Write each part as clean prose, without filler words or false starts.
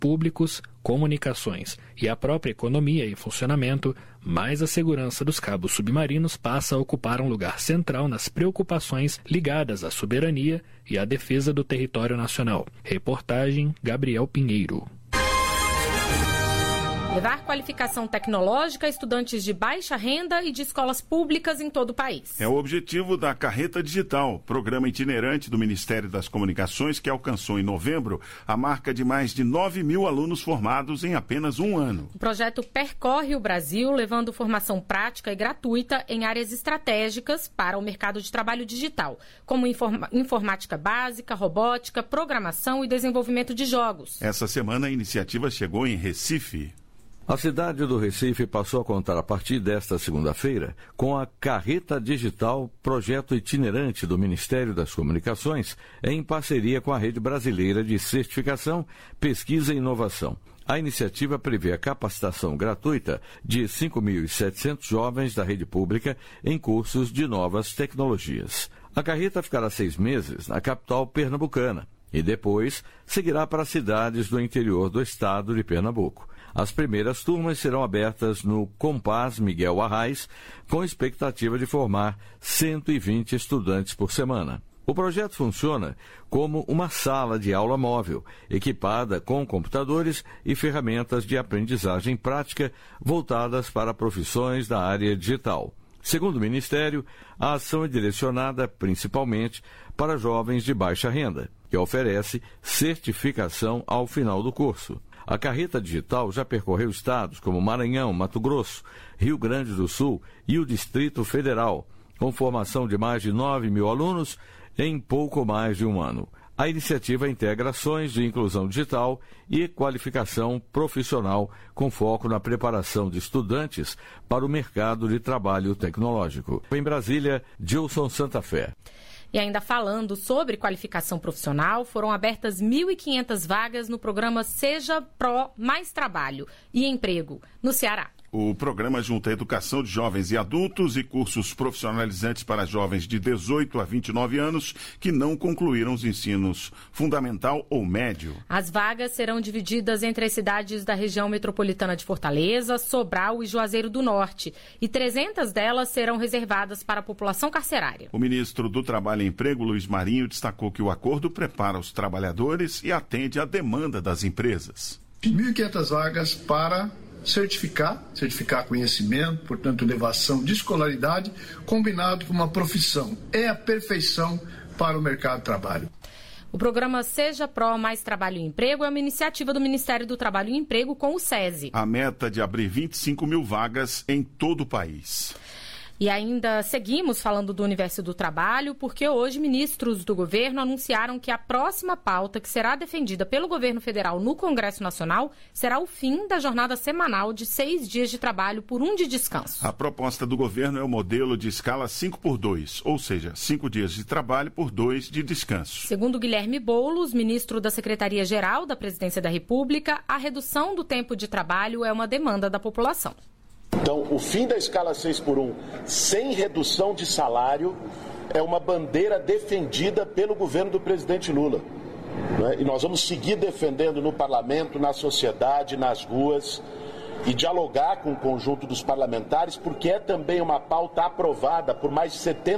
públicos, comunicações e a própria economia em funcionamento, mais a segurança dos cabos submarinos passa a ocupar um lugar central nas preocupações ligadas à soberania e à defesa do território nacional. Reportagem Gabriel Pinheiro. Levar qualificação tecnológica a estudantes de baixa renda e de escolas públicas em todo o país. É o objetivo da Carreta Digital, programa itinerante do Ministério das Comunicações que alcançou em novembro a marca de mais de 9 mil alunos formados em apenas um ano. O projeto percorre o Brasil levando formação prática e gratuita em áreas estratégicas para o mercado de trabalho digital, como informática básica, robótica, programação e desenvolvimento de jogos. Essa semana a iniciativa chegou em Recife. A cidade do Recife passou a contar a partir desta segunda-feira com a Carreta Digital, projeto itinerante do Ministério das Comunicações, em parceria com a Rede Brasileira de Certificação, Pesquisa e Inovação. A iniciativa prevê a capacitação gratuita de 5.700 jovens da rede pública em cursos de novas tecnologias. A carreta ficará 6 meses na capital pernambucana e depois seguirá para cidades do interior do estado de Pernambuco. As primeiras turmas serão abertas no Compass Miguel Arraes, com expectativa de formar 120 estudantes por semana. O projeto funciona como uma sala de aula móvel, equipada com computadores e ferramentas de aprendizagem prática voltadas para profissões da área digital. Segundo o Ministério, a ação é direcionada principalmente para jovens de baixa renda, que oferece certificação ao final do curso. A Carreta Digital já percorreu estados como Maranhão, Mato Grosso, Rio Grande do Sul e o Distrito Federal, com formação de mais de 9 mil alunos em pouco mais de um ano. A iniciativa integra ações de inclusão digital e qualificação profissional com foco na preparação de estudantes para o mercado de trabalho tecnológico. Em Brasília, Gilson Santa Fé. E ainda falando sobre qualificação profissional, foram abertas 1.500 vagas no programa Seja Pro Mais Trabalho e Emprego, no Ceará. O programa junta a educação de jovens e adultos e cursos profissionalizantes para jovens de 18 a 29 anos que não concluíram os ensinos fundamental ou médio. As vagas serão divididas entre as cidades da região metropolitana de Fortaleza, Sobral e Juazeiro do Norte, e 300 delas serão reservadas para a população carcerária. O ministro do Trabalho e Emprego, Luiz Marinho, destacou que o acordo prepara os trabalhadores e atende à demanda das empresas. 1.500 vagas para certificar conhecimento, portanto, elevação de escolaridade, combinado com uma profissão. É a perfeição para o mercado de trabalho. O programa Seja Pro Mais Trabalho e Emprego é uma iniciativa do Ministério do Trabalho e Emprego com o SESI. A meta de abrir 25 mil vagas em todo o país. E ainda seguimos falando do universo do trabalho, porque hoje ministros do governo anunciaram que a próxima pauta que será defendida pelo governo federal no Congresso Nacional será o fim da jornada semanal de 6 dias de trabalho por 1 de descanso. A proposta do governo é o modelo de escala 5x2, ou seja, 5 dias de trabalho por 2 de descanso. Segundo Guilherme Boulos, ministro da Secretaria-Geral da Presidência da República, a redução do tempo de trabalho é uma demanda da população. Então, o fim da escala 6x1 sem redução de salário é uma bandeira defendida pelo governo do presidente Lula. E nós vamos seguir defendendo no parlamento, na sociedade, nas ruas e dialogar com o conjunto dos parlamentares, porque é também uma pauta aprovada por mais de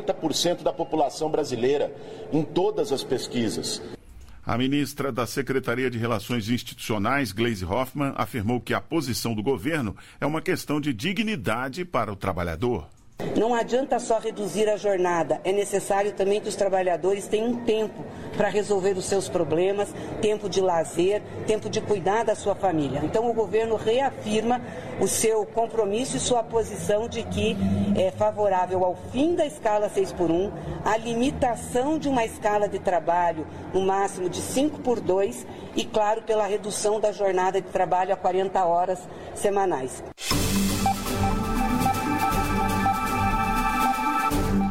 70% da população brasileira em todas as pesquisas. A ministra da Secretaria de Relações Institucionais, Gleisi Hoffmann, afirmou que a posição do governo é uma questão de dignidade para o trabalhador. Não adianta só reduzir a jornada, é necessário também que os trabalhadores tenham um tempo para resolver os seus problemas, tempo de lazer, tempo de cuidar da sua família. Então o governo reafirma o seu compromisso e sua posição de que é favorável ao fim da escala 6x1, à limitação de uma escala de trabalho no máximo de 5x2 e, claro, pela redução da jornada de trabalho a 40 horas semanais.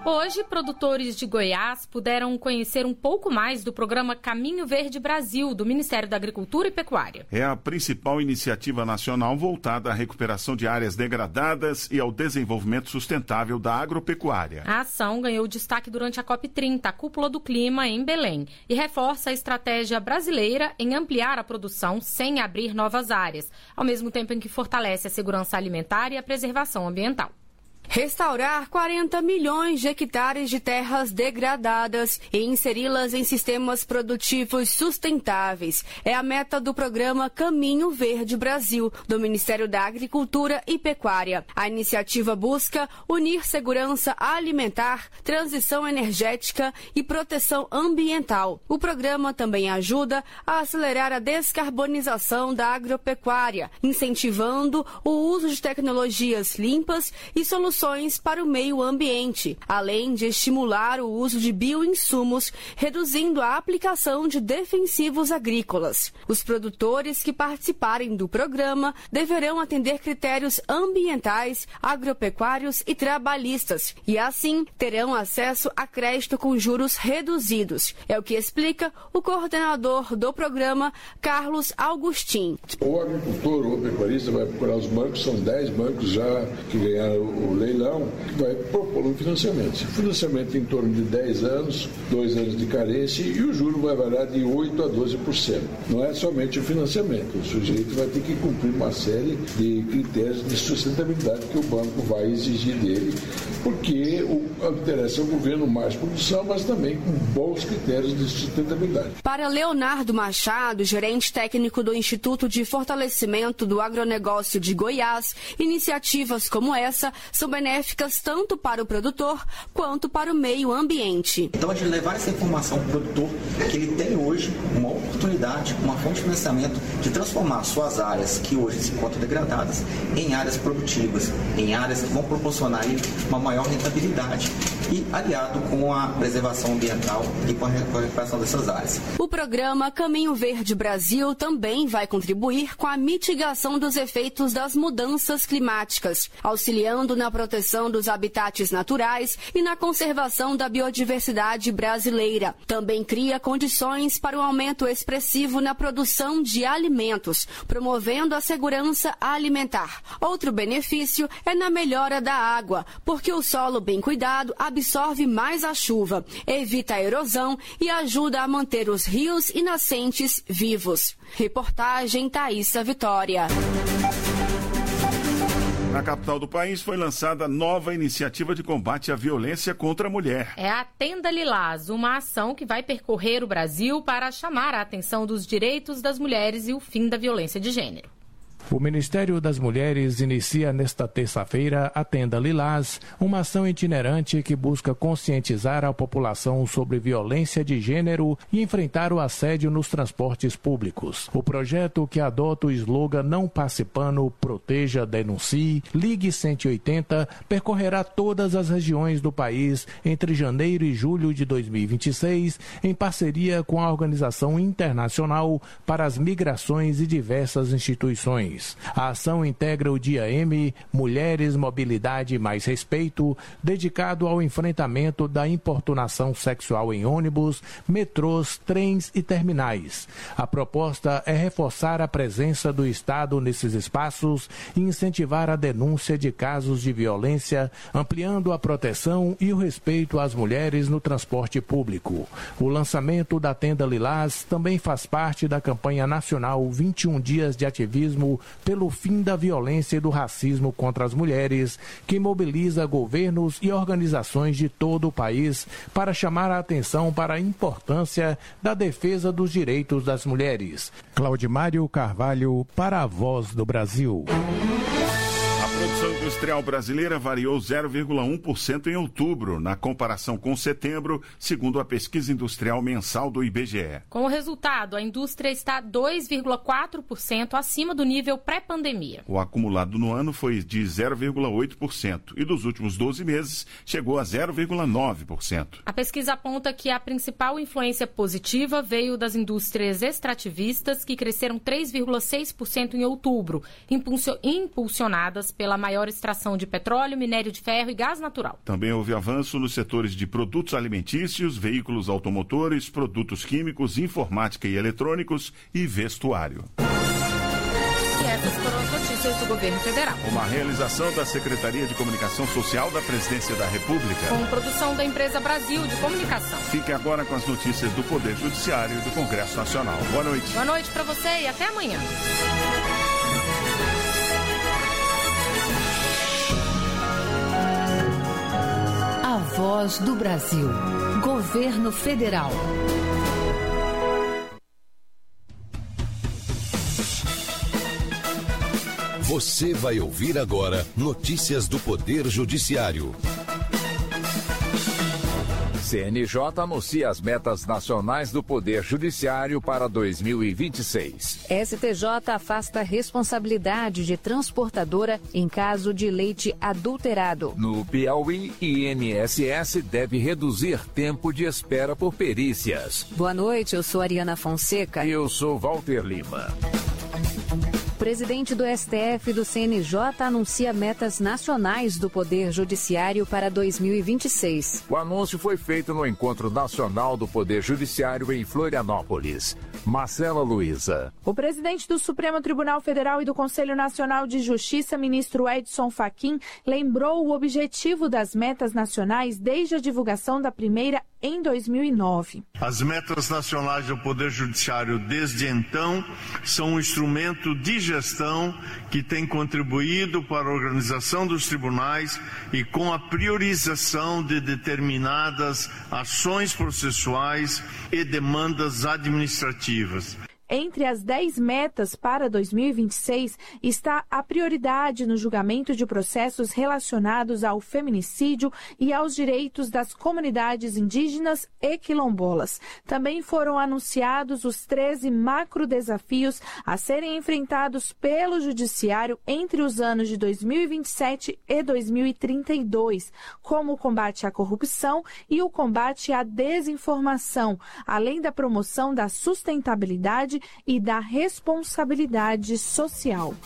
Hoje, produtores de Goiás puderam conhecer um pouco mais do programa Caminho Verde Brasil, do Ministério da Agricultura e Pecuária. É a principal iniciativa nacional voltada à recuperação de áreas degradadas e ao desenvolvimento sustentável da agropecuária. A ação ganhou destaque durante a COP30, a Cúpula do Clima, em Belém, e reforça a estratégia brasileira em ampliar a produção sem abrir novas áreas, ao mesmo tempo em que fortalece a segurança alimentar e a preservação ambiental. Restaurar 40 milhões de hectares de terras degradadas e inseri-las em sistemas produtivos sustentáveis é a meta do programa Caminho Verde Brasil, do Ministério da Agricultura e Pecuária. A iniciativa busca unir segurança alimentar, transição energética e proteção ambiental. O programa também ajuda a acelerar a descarbonização da agropecuária, incentivando o uso de tecnologias limpas e soluções para o meio ambiente, além de estimular o uso de bioinsumos, reduzindo a aplicação de defensivos agrícolas. Os produtores que participarem do programa deverão atender critérios ambientais, agropecuários e trabalhistas, e assim terão acesso a crédito com juros reduzidos. É o que explica o coordenador do programa, Carlos Augustin. O agricultor ou o pecuarista vai procurar os bancos, são 10 bancos já que ganharam o leilão, que vai propor um financiamento. Financiamento em torno de 10 anos, 2 anos de carência, e o juro vai variar de 8% a 12%. Não é somente o financiamento, o sujeito vai ter que cumprir uma série de critérios de sustentabilidade que o banco vai exigir dele, porque interessa ao governo mais produção, mas também com bons critérios de sustentabilidade. Para Leonardo Machado, gerente técnico do Instituto de Fortalecimento do Agronegócio de Goiás, iniciativas como essa são benéficas tanto para o produtor quanto para o meio ambiente. Então, a gente levar essa informação para o produtor, que ele tem hoje uma oportunidade, uma fonte de financiamento de transformar suas áreas que hoje se encontram degradadas em áreas produtivas, em áreas que vão proporcionar a ele uma maior rentabilidade e aliado com a preservação ambiental e com a recuperação dessas áreas. O programa Caminho Verde Brasil também vai contribuir com a mitigação dos efeitos das mudanças climáticas, auxiliando na proteção dos habitats naturais e na conservação da biodiversidade brasileira. Também cria condições para um aumento expressivo na produção de alimentos, promovendo a segurança alimentar. Outro benefício é na melhora da água, porque o solo bem cuidado absorve mais a chuva, evita a erosão e ajuda a manter os rios e nascentes vivos. Reportagem Thaísa Vitória. Na capital do país foi lançada nova iniciativa de combate à violência contra a mulher. É a Tenda Lilás, uma ação que vai percorrer o Brasil para chamar a atenção dos direitos das mulheres e o fim da violência de gênero. O Ministério das Mulheres inicia nesta terça-feira a Tenda Lilás, uma ação itinerante que busca conscientizar a população sobre violência de gênero e enfrentar o assédio nos transportes públicos. O projeto, que adota o slogan Não Passe Pano, Proteja, Denuncie, Ligue 180, percorrerá todas as regiões do país entre janeiro e julho de 2026, em parceria com a Organização Internacional para as Migrações e diversas instituições. A ação integra o Dia M, Mulheres, Mobilidade mais Respeito, dedicado ao enfrentamento da importunação sexual em ônibus, metrôs, trens e terminais. A proposta é reforçar a presença do Estado nesses espaços e incentivar a denúncia de casos de violência, ampliando a proteção e o respeito às mulheres no transporte público. O lançamento da Tenda Lilás também faz parte da campanha nacional 21 Dias de Ativismo pelo fim da violência e do racismo contra as mulheres, que mobiliza governos e organizações de todo o país para chamar a atenção para a importância da defesa dos direitos das mulheres. Claudimário Carvalho, para a Voz do Brasil. A produção industrial brasileira variou 0,1% em outubro, na comparação com setembro, segundo a pesquisa industrial mensal do IBGE. Com o resultado, a indústria está 2,4% acima do nível pré-pandemia. O acumulado no ano foi de 0,8% e dos últimos 12 meses chegou a 0,9%. A pesquisa aponta que a principal influência positiva veio das indústrias extrativistas, que cresceram 3,6% em outubro, impulsionadas pela pela maior extração de petróleo, minério de ferro e gás natural. Também houve avanço nos setores de produtos alimentícios, veículos automotores, produtos químicos, informática e eletrônicos e vestuário. E essas foram as notícias do governo federal. Uma realização da Secretaria de Comunicação Social da Presidência da República. Com produção da Empresa Brasil de Comunicação. Fique agora com as notícias do Poder Judiciário e do Congresso Nacional. Boa noite. Boa noite para você e até amanhã. A Voz do Brasil. Governo Federal. Você vai ouvir agora notícias do Poder Judiciário. CNJ anuncia as metas nacionais do Poder Judiciário para 2026. STJ afasta a responsabilidade de transportadora em caso de leite adulterado. No Piauí, INSS deve reduzir tempo de espera por perícias. Boa noite, eu sou Ariana Fonseca. E eu sou Walter Lima. O presidente do STF e do CNJ anuncia metas nacionais do Poder Judiciário para 2026. O anúncio foi feito no Encontro Nacional do Poder Judiciário em Florianópolis. Marcela Luiza. O presidente do Supremo Tribunal Federal e do Conselho Nacional de Justiça, ministro Edson Fachin, lembrou o objetivo das metas nacionais desde a divulgação da primeira em 2009. As metas nacionais do Poder Judiciário desde então são um instrumento de gestão que tem contribuído para a organização dos tribunais e com a priorização de determinadas ações processuais e demandas administrativas. Entre as 10 metas para 2026 está a prioridade no julgamento de processos relacionados ao feminicídio e aos direitos das comunidades indígenas e quilombolas. Também foram anunciados os 13 macrodesafios a serem enfrentados pelo Judiciário entre os anos de 2027 e 2032, como o combate à corrupção e o combate à desinformação, além da promoção da sustentabilidade e da responsabilidade social.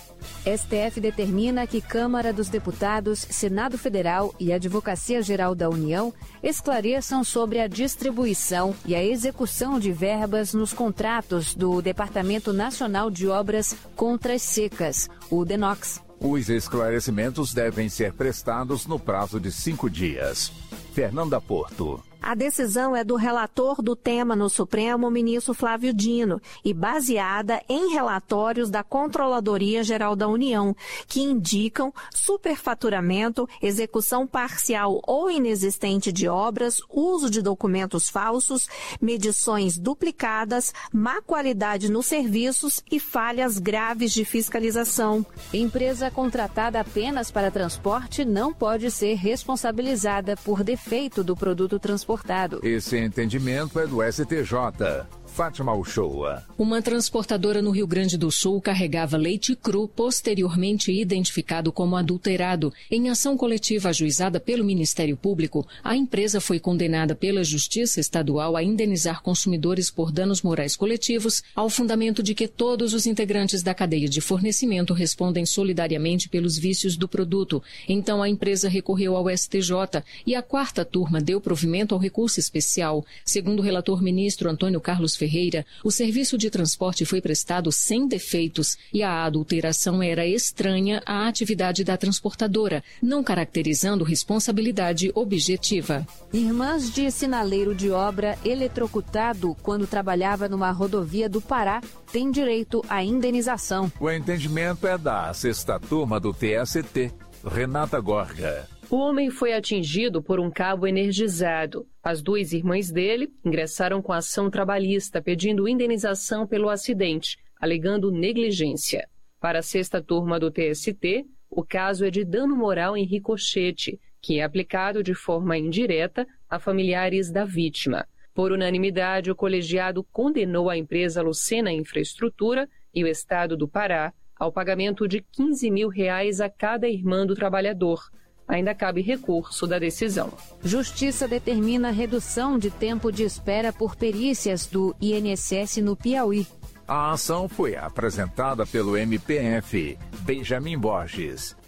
STF determina que Câmara dos Deputados, Senado Federal e Advocacia Geral da União esclareçam sobre a distribuição e a execução de verbas nos contratos do Departamento Nacional de Obras contra as Secas, o DENOX. Os esclarecimentos devem ser prestados no prazo de 5 dias. Fernanda Porto. A decisão é do relator do tema no Supremo, ministro Flávio Dino, e baseada em relatórios da Controladoria Geral da União, que indicam superfaturamento, execução parcial ou inexistente de obras, uso de documentos falsos, medições duplicadas, má qualidade nos serviços e falhas graves de fiscalização. Empresa contratada apenas para transporte não pode ser responsabilizada por defeito do produto transportado. Esse entendimento é do STJ. Fátima Uchoa. Uma transportadora no Rio Grande do Sul carregava leite cru, posteriormente identificado como adulterado. Em ação coletiva ajuizada pelo Ministério Público, a empresa foi condenada pela Justiça Estadual a indenizar consumidores por danos morais coletivos, ao fundamento de que todos os integrantes da cadeia de fornecimento respondem solidariamente pelos vícios do produto. Então a empresa recorreu ao STJ e a 4ª turma deu provimento ao recurso especial. Segundo o relator ministro Antônio Carlos Ferreira, o serviço de transporte foi prestado sem defeitos e a adulteração era estranha à atividade da transportadora, não caracterizando responsabilidade objetiva. Irmãs de sinaleiro de obra eletrocutado quando trabalhava numa rodovia do Pará têm direito à indenização. O entendimento é da 6ª turma do TST. Renata Gorga. O homem foi atingido por um cabo energizado. As 2 irmãs dele ingressaram com ação trabalhista pedindo indenização pelo acidente, alegando negligência. Para a 6ª turma do TST, o caso é de dano moral em ricochete, que é aplicado de forma indireta a familiares da vítima. Por unanimidade, o colegiado condenou a empresa Lucena Infraestrutura e o Estado do Pará ao pagamento de R$15 mil a cada irmã do trabalhador. Ainda cabe recurso da decisão. Justiça determina redução de tempo de espera por perícias do INSS no Piauí. A ação foi apresentada pelo MPF, Benjamin Borges.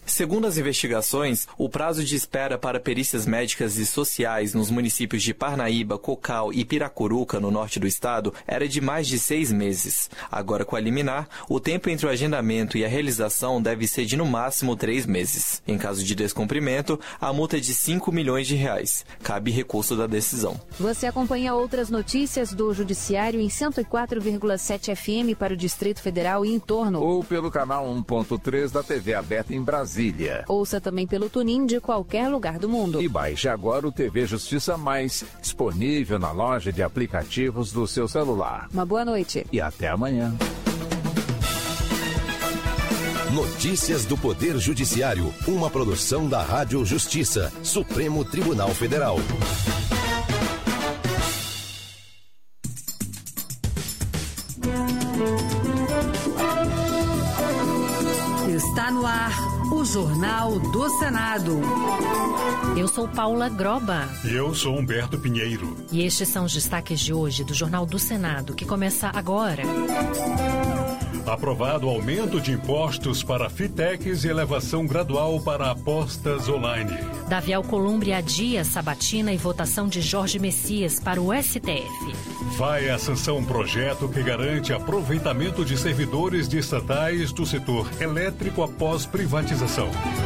Segundo as investigações, o prazo de espera para perícias médicas e sociais nos municípios de Parnaíba, Cocal e Piracuruca, no norte do estado, era de mais de 6 meses. Agora, com a liminar, o tempo entre o agendamento e a realização deve ser de no máximo 3 meses. Em caso de descumprimento, a multa é de R$5 milhões. Cabe recurso da decisão. Você acompanha outras notícias do Judiciário em 104,7 FM para o Distrito Federal e em torno. Ou pelo canal 1.3 da TV aberta em Brasília. Ouça também pelo TuneIn de qualquer lugar do mundo. E baixe agora o TV Justiça Mais, disponível na loja de aplicativos do seu celular. Uma boa noite. E até amanhã. Notícias do Poder Judiciário, uma produção da Rádio Justiça, Supremo Tribunal Federal. Está no ar o Jornal do Senado. Eu sou Paula Groba. E eu sou Humberto Pinheiro. E estes são os destaques de hoje do Jornal do Senado, que começa agora. Aprovado aumento de impostos para fintechs e elevação gradual para apostas online. Davi Alcolumbre adia sabatina e votação de Jorge Messias para o STF. Vai à sanção um projeto que garante aproveitamento de servidores de estatais do setor elétrico após privatização.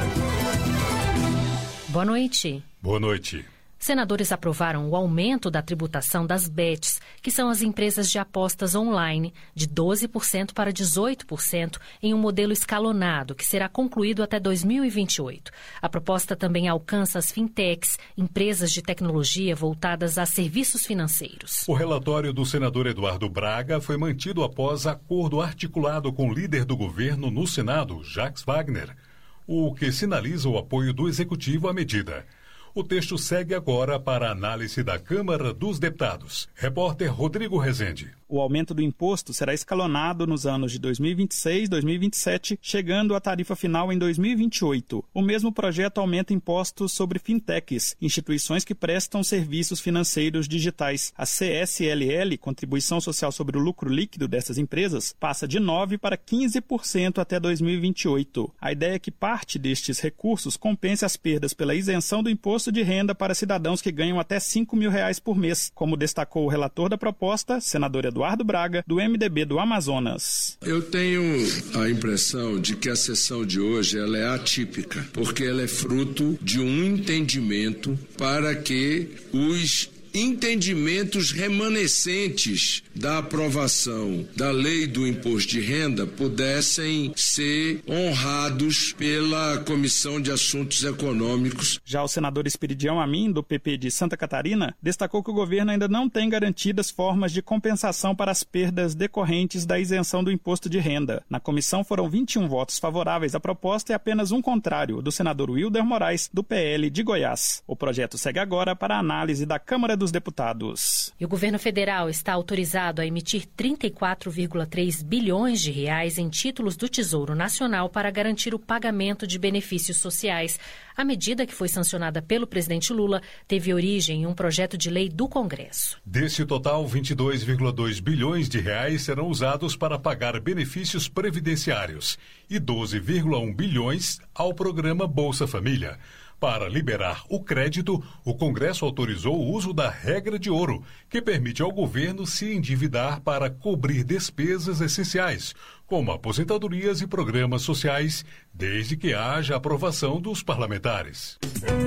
Boa noite. Boa noite. Senadores aprovaram o aumento da tributação das bets, que são as empresas de apostas online, de 12% para 18%, em um modelo escalonado, que será concluído até 2028. A proposta também alcança as fintechs, empresas de tecnologia voltadas a serviços financeiros. O relatório do senador Eduardo Braga foi mantido após acordo articulado com o líder do governo no Senado, Jacques Wagner, o que sinaliza o apoio do Executivo à medida. O texto segue agora para a análise da Câmara dos Deputados. Repórter Rodrigo Rezende. O aumento do imposto será escalonado nos anos de 2026 e 2027, chegando à tarifa final em 2028. O mesmo projeto aumenta impostos sobre fintechs, instituições que prestam serviços financeiros digitais. A CSLL, Contribuição Social sobre o Lucro Líquido dessas empresas, passa de 9% para 15% até 2028. A ideia é que parte destes recursos compense as perdas pela isenção do imposto de renda para cidadãos que ganham até R$5 mil por mês, como destacou o relator da proposta, senador Eduardo Braga, do MDB do Amazonas. Eu tenho a impressão de que a sessão de hoje ela é atípica, porque ela é fruto de um entendimento para que os entendimentos remanescentes da aprovação da lei do imposto de renda pudessem ser honrados pela Comissão de Assuntos Econômicos. Já o senador Esperidião Amin, do PP de Santa Catarina, destacou que o governo ainda não tem garantidas formas de compensação para as perdas decorrentes da isenção do imposto de renda. Na comissão foram 21 votos favoráveis à proposta e apenas um contrário, do senador Wilder Moraes, do PL de Goiás. O projeto segue agora para a análise da Câmara dos Deputados. E o governo federal está autorizado a emitir 34,3 bilhões de reais em títulos do Tesouro Nacional para garantir o pagamento de benefícios sociais. A medida, que foi sancionada pelo presidente Lula, teve origem em um projeto de lei do Congresso. Desse total, 22,2 bilhões de reais serão usados para pagar benefícios previdenciários e 12,1 bilhões ao programa Bolsa Família. Para liberar o crédito, o Congresso autorizou o uso da regra de ouro, que permite ao governo se endividar para cobrir despesas essenciais, como aposentadorias e programas sociais, desde que haja aprovação dos parlamentares.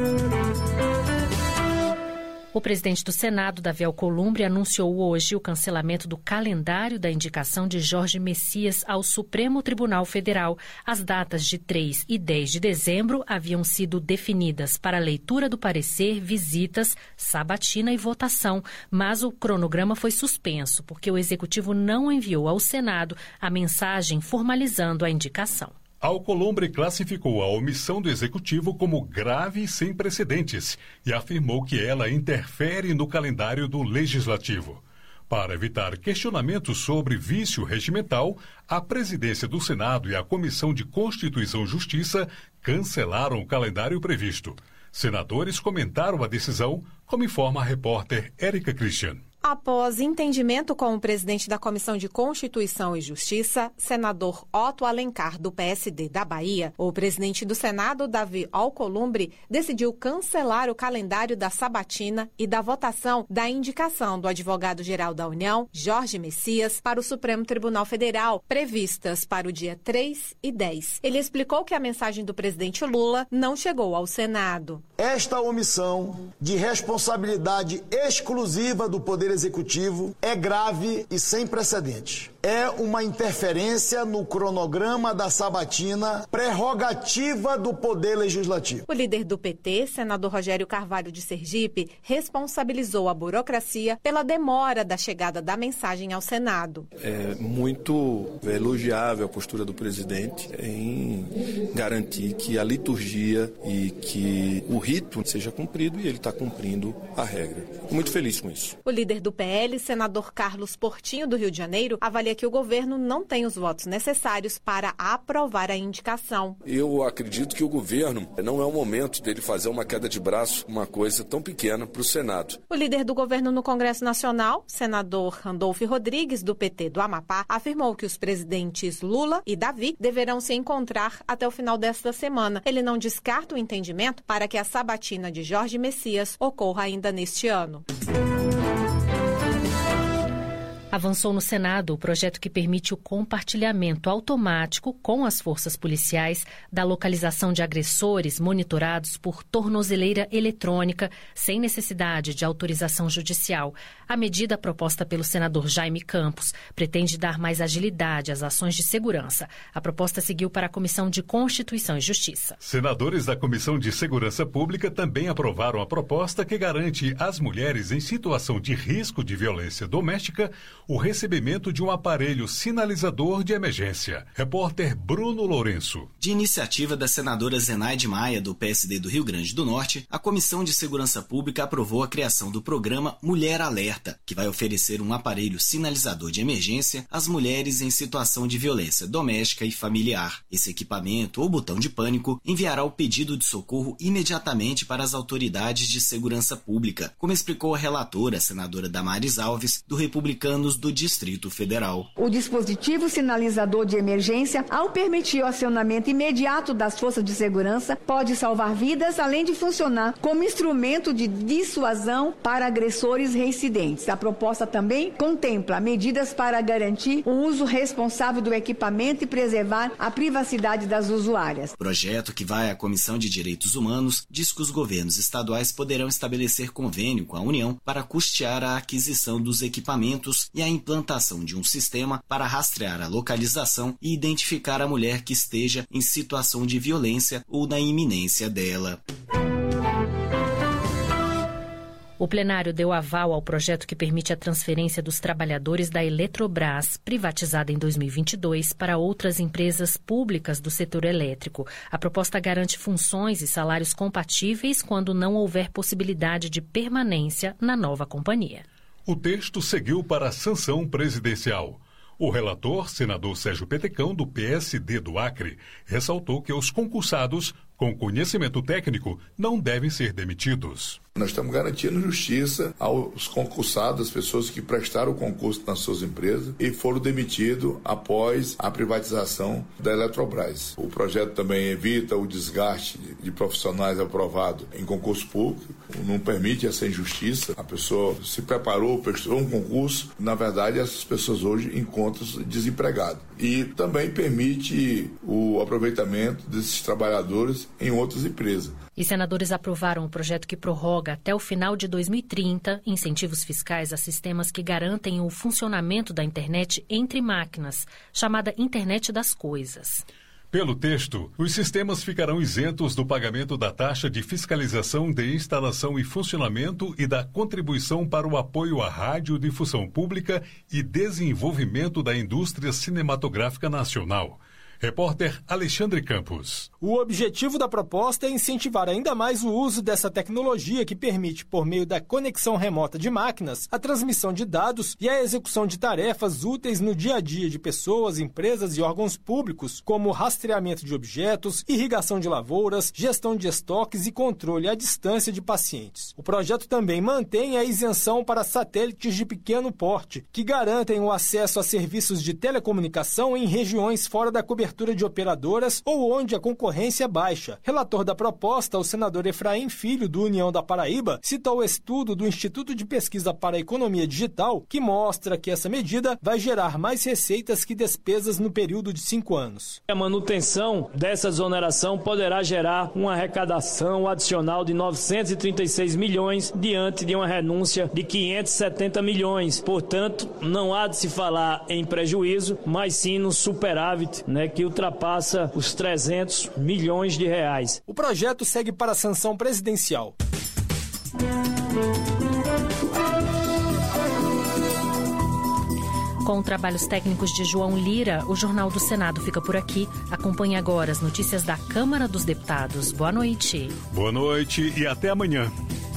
O presidente do Senado, Davi Alcolumbre, anunciou hoje o cancelamento do calendário da indicação de Jorge Messias ao Supremo Tribunal Federal. As datas de 3 e 10 de dezembro haviam sido definidas para leitura do parecer, visitas, sabatina e votação, mas o cronograma foi suspenso porque o Executivo não enviou ao Senado a mensagem formalizando a indicação. Alcolumbre classificou a omissão do Executivo como grave e sem precedentes e afirmou que ela interfere no calendário do Legislativo. Para evitar questionamentos sobre vício regimental, a presidência do Senado e a Comissão de Constituição e Justiça cancelaram o calendário previsto. Senadores comentaram a decisão, como informa a repórter Érica Christian. Após entendimento com o presidente da Comissão de Constituição e Justiça, senador Otto Alencar, do PSD da Bahia, o presidente do Senado, Davi Alcolumbre, decidiu cancelar o calendário da sabatina e da votação da indicação do advogado-geral da União, Jorge Messias, para o Supremo Tribunal Federal, previstas para o dia 3 e 10. Ele explicou que a mensagem do presidente Lula não chegou ao Senado. Esta omissão de responsabilidade exclusiva do Poder Executivo é grave e sem precedentes. É uma interferência no cronograma da sabatina, prerrogativa do Poder Legislativo. O líder do PT, senador Rogério Carvalho de Sergipe, responsabilizou a burocracia pela demora da chegada da mensagem ao Senado. É muito elogiável a postura do presidente em garantir que a liturgia e que o rito seja cumprido, e ele está cumprindo a regra. Fico muito feliz com isso. O líder do PL, senador Carlos Portinho, do Rio de Janeiro, avalia que o governo não tem os votos necessários para aprovar a indicação. Eu acredito que o governo não é o momento dele fazer uma queda de braço, uma coisa tão pequena para o Senado. O líder do governo no Congresso Nacional, senador Randolfo Rodrigues, do PT do Amapá, afirmou que os presidentes Lula e Davi deverão se encontrar até o final desta semana. Ele não descarta o entendimento para que a sabatina de Jorge Messias ocorra ainda neste ano. Avançou no Senado o projeto que permite o compartilhamento automático com as forças policiais da localização de agressores monitorados por tornozeleira eletrônica, sem necessidade de autorização judicial. A medida proposta pelo senador Jaime Campos pretende dar mais agilidade às ações de segurança. A proposta seguiu para a Comissão de Constituição e Justiça. Senadores da Comissão de Segurança Pública também aprovaram a proposta que garante às mulheres em situação de risco de violência doméstica o recebimento de um aparelho sinalizador de emergência. Repórter Bruno Lourenço. De iniciativa da senadora Zenaide Maia, do PSD do Rio Grande do Norte, a Comissão de Segurança Pública aprovou a criação do programa Mulher Alerta, que vai oferecer um aparelho sinalizador de emergência às mulheres em situação de violência doméstica e familiar. Esse equipamento, ou botão de pânico, enviará o pedido de socorro imediatamente para as autoridades de segurança pública, como explicou a relatora, a senadora Damares Alves, do Republicanos do Distrito Federal. O dispositivo sinalizador de emergência, ao permitir o acionamento imediato das forças de segurança, pode salvar vidas, além de funcionar como instrumento de dissuasão para agressores reincidentes. A proposta também contempla medidas para garantir o uso responsável do equipamento e preservar a privacidade das usuárias. O projeto, que vai à Comissão de Direitos Humanos, diz que os governos estaduais poderão estabelecer convênio com a União para custear a aquisição dos equipamentos e a implantação de um sistema para rastrear a localização e identificar a mulher que esteja em situação de violência ou na iminência dela. O plenário deu aval ao projeto que permite a transferência dos trabalhadores da Eletrobras, privatizada em 2022, para outras empresas públicas do setor elétrico. A proposta garante funções e salários compatíveis quando não houver possibilidade de permanência na nova companhia. O texto seguiu para a sanção presidencial. O relator, senador Sérgio Petecão, do PSD do Acre, ressaltou que os concursados com conhecimento técnico não devem ser demitidos. Nós estamos garantindo justiça aos concursados, as pessoas que prestaram o concurso nas suas empresas e foram demitidos após a privatização da Eletrobras. O projeto também evita o desgaste de profissionais aprovados em concurso público, não permite essa injustiça. A pessoa se preparou, prestou um concurso, na verdade essas pessoas hoje encontram-se desempregadas. E também permite o aproveitamento desses trabalhadores em outras empresas. E senadores aprovaram o projeto que prorroga até o final de 2030 incentivos fiscais a sistemas que garantem o funcionamento da internet entre máquinas, chamada Internet das Coisas. Pelo texto, os sistemas ficarão isentos do pagamento da taxa de fiscalização de instalação e funcionamento e da contribuição para o apoio à radiodifusão pública e desenvolvimento da indústria cinematográfica nacional. Repórter Alexandre Campos. O objetivo da proposta é incentivar ainda mais o uso dessa tecnologia que permite, por meio da conexão remota de máquinas, a transmissão de dados e a execução de tarefas úteis no dia a dia de pessoas, empresas e órgãos públicos, como rastreamento de objetos, irrigação de lavouras, gestão de estoques e controle à distância de pacientes. O projeto também mantém a isenção para satélites de pequeno porte, que garantem o acesso a serviços de telecomunicação em regiões fora da cobertura de operadoras ou onde a concorrência é baixa. Relator da proposta, o senador Efraim Filho, do União da Paraíba, citou o estudo do Instituto de Pesquisa para a Economia Digital, que mostra que essa medida vai gerar mais receitas que despesas no período de 5 anos. A manutenção dessa exoneração poderá gerar uma arrecadação adicional de 936 milhões diante de uma renúncia de 570 milhões. Portanto, não há de se falar em prejuízo, mas sim no superávit, que ultrapassa os 300 milhões de reais. O projeto segue para a sanção presidencial. Com trabalhos técnicos de João Lira, o Jornal do Senado fica por aqui. Acompanhe agora as notícias da Câmara dos Deputados. Boa noite. Boa noite e até amanhã.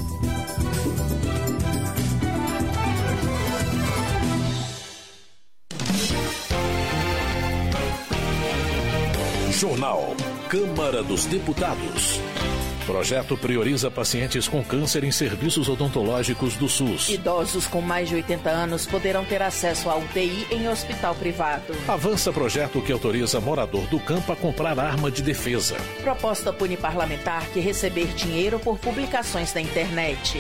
Jornal Câmara dos Deputados. Projeto prioriza pacientes com câncer em serviços odontológicos do SUS. Idosos com mais de 80 anos poderão ter acesso à UTI em hospital privado. Avança projeto que autoriza morador do campo a comprar arma de defesa. Proposta pune parlamentar que receber dinheiro por publicações na internet.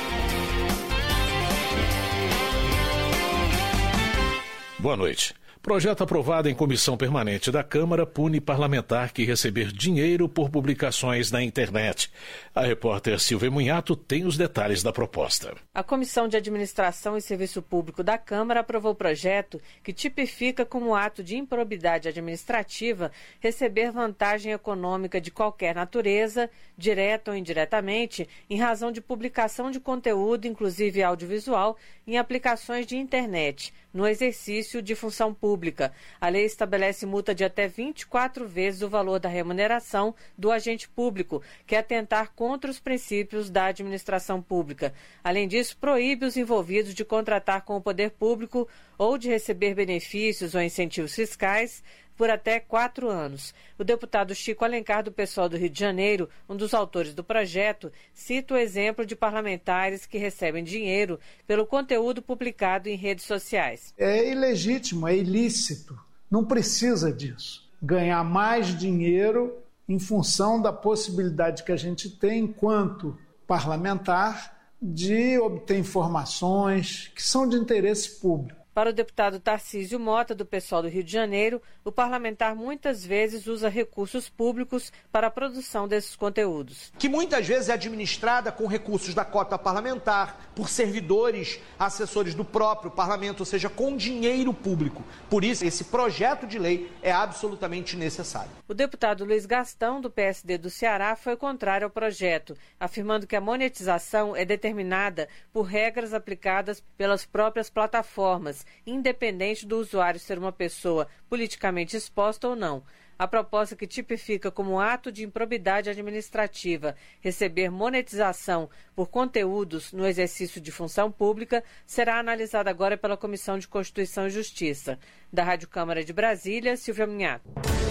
Boa noite. Projeto aprovado em comissão permanente da Câmara pune parlamentar que receber dinheiro por publicações na internet. A repórter Silvia Munhato tem os detalhes da proposta. A Comissão de Administração e Serviço Público da Câmara aprovou o projeto que tipifica como ato de improbidade administrativa receber vantagem econômica de qualquer natureza, direta ou indiretamente, em razão de publicação de conteúdo, inclusive audiovisual, em aplicações de internet, no exercício de função pública. A lei estabelece multa de até 24 vezes o valor da remuneração do agente público, que é atentar contra os princípios da administração pública. Além disso, proíbe os envolvidos de contratar com o poder público ou de receber benefícios ou incentivos fiscais por até 4 anos. O deputado Chico Alencar, do PSOL do Rio de Janeiro, um dos autores do projeto, cita o exemplo de parlamentares que recebem dinheiro pelo conteúdo publicado em redes sociais. É ilegítimo, é ilícito. Não precisa disso. Ganhar mais dinheiro em função da possibilidade que a gente tem, enquanto parlamentar, de obter informações que são de interesse público. Para o deputado Tarcísio Mota, do PSOL do Rio de Janeiro, o parlamentar muitas vezes usa recursos públicos para a produção desses conteúdos. Que muitas vezes é administrada com recursos da cota parlamentar, por servidores, assessores do próprio parlamento, ou seja, com dinheiro público. Por isso, esse projeto de lei é absolutamente necessário. O deputado Luiz Gastão, do PSD do Ceará, foi contrário ao projeto, afirmando que a monetização é determinada por regras aplicadas pelas próprias plataformas, independente do usuário ser uma pessoa politicamente exposta ou não. A proposta que tipifica como ato de improbidade administrativa receber monetização por conteúdos no exercício de função pública será analisada agora pela Comissão de Constituição e Justiça. Da Rádio Câmara de Brasília, Silvia Munhato.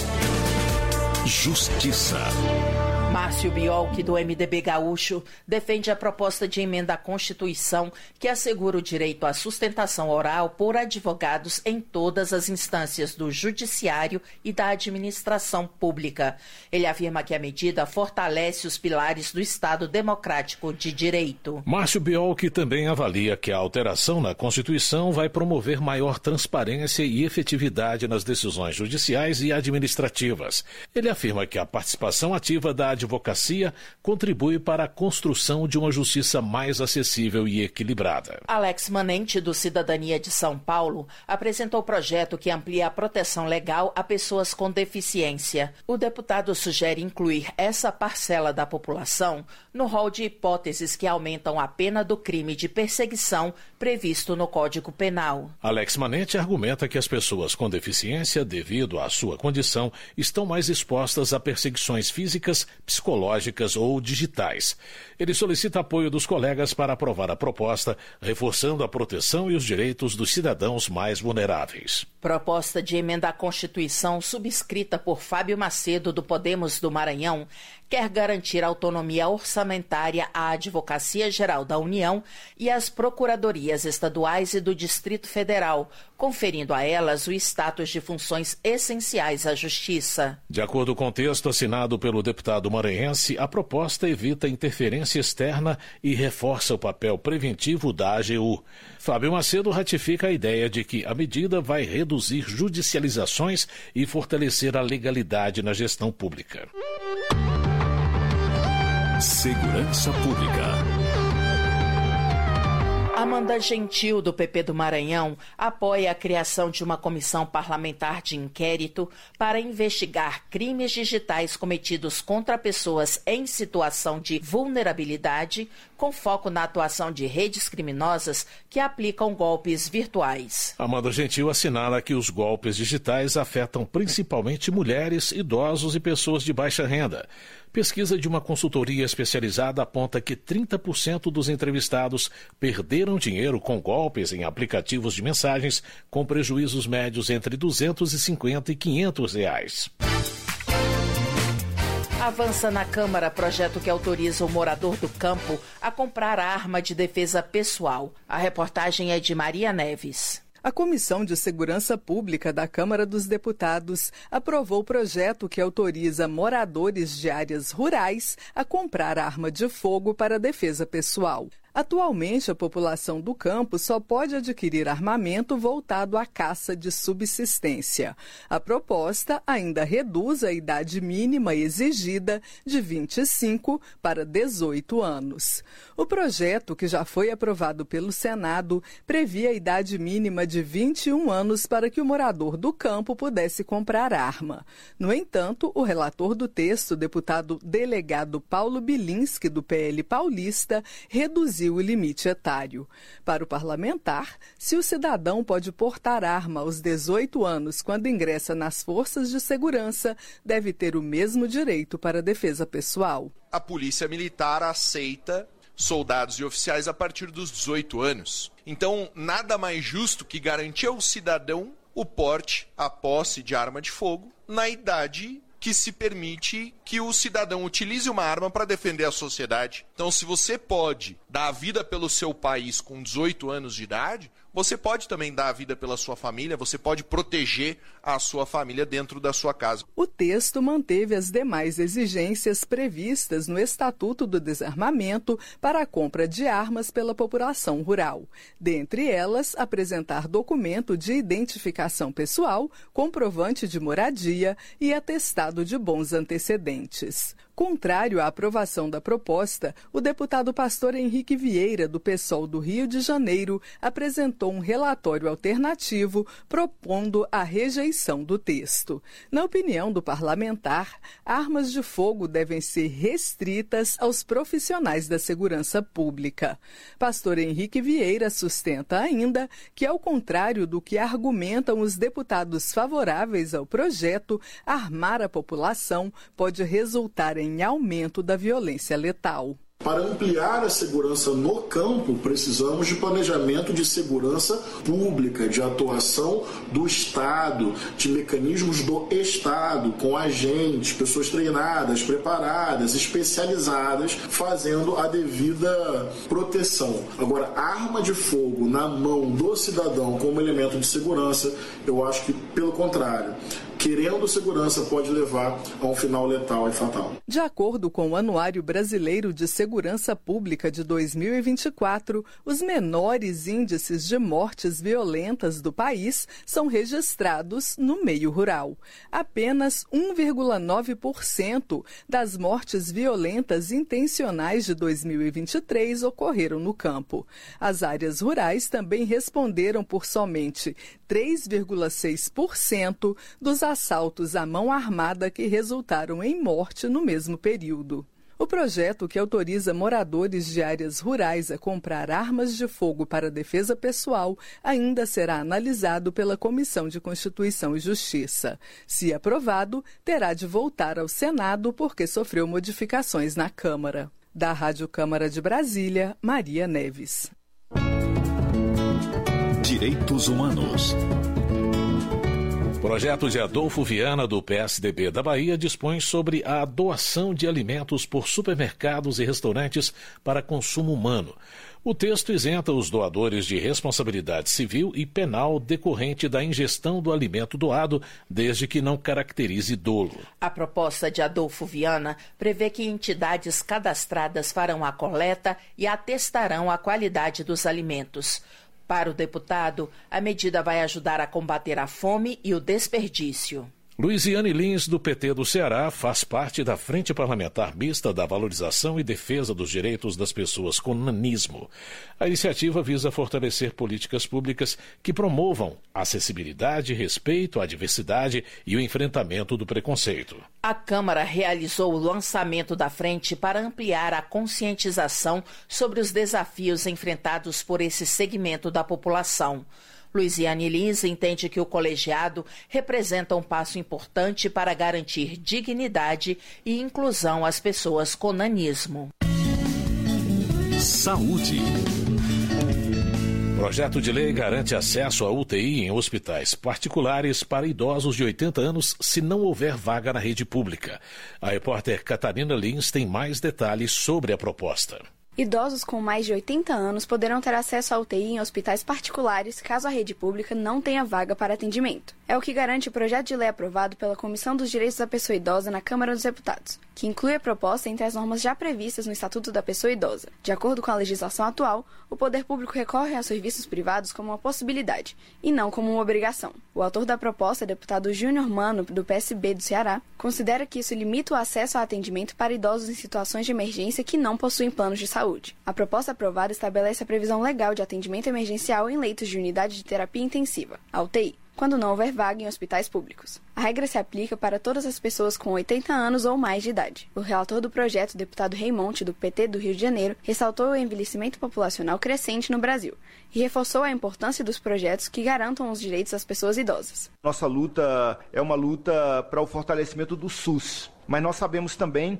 Justiça. Márcio Biolk, do MDB Gaúcho, defende a proposta de emenda à Constituição que assegura o direito à sustentação oral por advogados em todas as instâncias do Judiciário e da administração pública. Ele afirma que a medida fortalece os pilares do Estado democrático de direito. Márcio Biolk também avalia que a alteração na Constituição vai promover maior transparência e efetividade nas decisões judiciais e administrativas. Ele afirma que a participação ativa da advocacia contribui para a construção de uma justiça mais acessível e equilibrada. Alex Manente, do Cidadania de São Paulo, apresentou o projeto que amplia a proteção legal a pessoas com deficiência. O deputado sugere incluir essa parcela da população no rol de hipóteses que aumentam a pena do crime de perseguição previsto no Código Penal. Alex Manente argumenta que as pessoas com deficiência, devido à sua condição, estão mais expostas a perseguições físicas, psicológicas ou digitais. Ele solicita apoio dos colegas para aprovar a proposta, reforçando a proteção e os direitos dos cidadãos mais vulneráveis. Proposta de emenda à Constituição subscrita por Fábio Macedo, do Podemos do Maranhão, quer garantir autonomia orçamentária à Advocacia Geral da União e às procuradorias estaduais e do Distrito Federal, conferindo a elas o status de funções essenciais à Justiça. De acordo com o texto assinado pelo deputado maranhense, a proposta evita interferência externa e reforça o papel preventivo da AGU. Fábio Macedo ratifica a ideia de que a medida vai reduzir judicializações e fortalecer a legalidade na gestão pública. Segurança Pública. Amanda Gentil, do PP do Maranhão, apoia a criação de uma comissão parlamentar de inquérito para investigar crimes digitais cometidos contra pessoas em situação de vulnerabilidade, com foco na atuação de redes criminosas que aplicam golpes virtuais. Amanda Gentil assinala que os golpes digitais afetam principalmente mulheres, idosos e pessoas de baixa renda. Pesquisa de uma consultoria especializada aponta que 30% dos entrevistados perderam dinheiro com golpes em aplicativos de mensagens, com prejuízos médios entre R$250 e R$500. Avança na Câmara projeto que autoriza o morador do campo a comprar arma de defesa pessoal. A reportagem é de Maria Neves. A Comissão de Segurança Pública da Câmara dos Deputados aprovou o projeto que autoriza moradores de áreas rurais a comprar arma de fogo para defesa pessoal. Atualmente, a população do campo só pode adquirir armamento voltado à caça de subsistência. A proposta ainda reduz a idade mínima exigida de 25 para 18 anos. O projeto, que já foi aprovado pelo Senado, previa a idade mínima de 21 anos para que o morador do campo pudesse comprar arma. No entanto, o relator do texto, deputado delegado Paulo Bilinski, do PL paulista, reduziu o limite etário. Para o parlamentar, se o cidadão pode portar arma aos 18 anos quando ingressa nas forças de segurança, deve ter o mesmo direito para a defesa pessoal. A polícia militar aceita soldados e oficiais a partir dos 18 anos. Então, nada mais justo que garantir ao cidadão o porte, a posse de arma de fogo na idade que se permite que o cidadão utilize uma arma para defender a sociedade. Então, se você pode dar a vida pelo seu país com 18 anos de idade, você pode também dar a vida pela sua família, você pode proteger a sua família dentro da sua casa. O texto manteve as demais exigências previstas no Estatuto do Desarmamento para a compra de armas pela população rural. Dentre elas, apresentar documento de identificação pessoal, comprovante de moradia e atestado de bons antecedentes. Contrário à aprovação da proposta, o deputado pastor Henrique Vieira, do PSOL do Rio de Janeiro, apresentou um relatório alternativo propondo a rejeição do texto. Na opinião do parlamentar, armas de fogo devem ser restritas aos profissionais da segurança pública. Pastor Henrique Vieira sustenta ainda que, ao contrário do que argumentam os deputados favoráveis ao projeto, armar a população pode resultar em aumento da violência letal. Para ampliar a segurança no campo, precisamos de planejamento de segurança pública, de atuação do Estado, de mecanismos do Estado, com agentes, pessoas treinadas, preparadas, especializadas, fazendo a devida proteção. Agora, arma de fogo na mão do cidadão como elemento de segurança, eu acho que, pelo contrário, querendo segurança, pode levar a um final letal e fatal. De acordo com o Anuário Brasileiro de Segurança Pública de 2024, os menores índices de mortes violentas do país são registrados no meio rural. Apenas 1,9% das mortes violentas intencionais de 2023 ocorreram no campo. As áreas rurais também responderam por somente 3,6% dos assaltos à mão armada que resultaram em morte no mesmo período. O projeto, que autoriza moradores de áreas rurais a comprar armas de fogo para defesa pessoal, ainda será analisado pela Comissão de Constituição e Justiça. Se aprovado, terá de voltar ao Senado porque sofreu modificações na Câmara. Da Rádio Câmara de Brasília, Maria Neves. Direitos Humanos. O projeto de Adolfo Viana, do PSDB da Bahia, dispõe sobre a doação de alimentos por supermercados e restaurantes para consumo humano. O texto isenta os doadores de responsabilidade civil e penal decorrente da ingestão do alimento doado, desde que não caracterize dolo. A proposta de Adolfo Viana prevê que entidades cadastradas farão a coleta e atestarão a qualidade dos alimentos. Para o deputado, a medida vai ajudar a combater a fome e o desperdício. Luiziane Lins, do PT do Ceará, faz parte da Frente Parlamentar Mista da Valorização e Defesa dos Direitos das Pessoas com Nanismo. A iniciativa visa fortalecer políticas públicas que promovam acessibilidade, respeito à diversidade e o enfrentamento do preconceito. A Câmara realizou o lançamento da frente para ampliar a conscientização sobre os desafios enfrentados por esse segmento da população. Luiziane Lins entende que o colegiado representa um passo importante para garantir dignidade e inclusão às pessoas com nanismo. Saúde. O projeto de lei garante acesso à UTI em hospitais particulares para idosos de 80 anos se não houver vaga na rede pública. A repórter Catarina Lins tem mais detalhes sobre a proposta. Idosos com mais de 80 anos poderão ter acesso à UTI em hospitais particulares caso a rede pública não tenha vaga para atendimento. É o que garante o projeto de lei aprovado pela Comissão dos Direitos da Pessoa Idosa na Câmara dos Deputados, que inclui a proposta entre as normas já previstas no Estatuto da Pessoa Idosa. De acordo com a legislação atual, o poder público recorre aos serviços privados como uma possibilidade, e não como uma obrigação. O autor da proposta, deputado Júnior Mano, do PSB do Ceará, considera que isso limita o acesso ao atendimento para idosos em situações de emergência que não possuem planos de saúde. A proposta aprovada estabelece a previsão legal de atendimento emergencial em leitos de unidade de terapia intensiva, a UTI, quando não houver vaga em hospitais públicos. A regra se aplica para todas as pessoas com 80 anos ou mais de idade. O relator do projeto, deputado Raimonte, do PT do Rio de Janeiro, ressaltou o envelhecimento populacional crescente no Brasil e reforçou a importância dos projetos que garantam os direitos das pessoas idosas. Nossa luta é uma luta para o fortalecimento do SUS, mas nós sabemos também